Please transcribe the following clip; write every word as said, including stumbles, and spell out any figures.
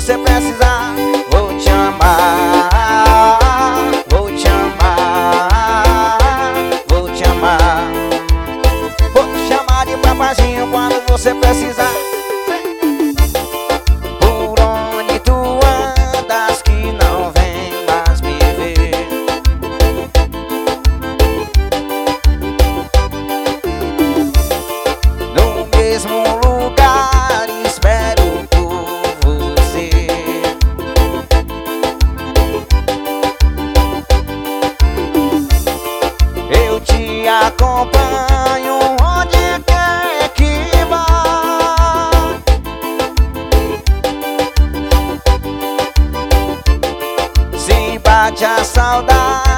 você precisar. Vou te amar, vou te amar, vou te amar. Vou te chamar de papazinho quando você precisar. Por onde tu andas que não vem mais me ver. No mesmo lugar espero por você. Eu te acompanho onde quer que vá. Se bate a saudade